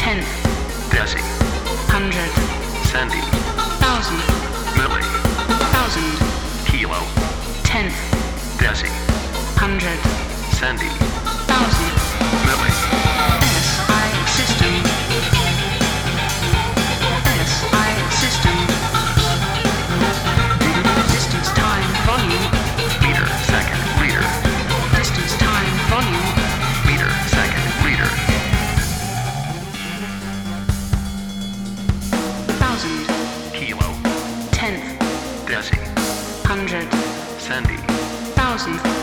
tenth, Desi, hundred, Sandy, thousand, Millie, thousand, Kilo, tenth, Desi, hundred, Sandy, thousand, Millie, SI system, SI system, distance, time, volume, meter, second, liter, distance, time, volume, meter, second, liter, thousand, Kilo, tenth, Desi, hundred, Sandy, thousand,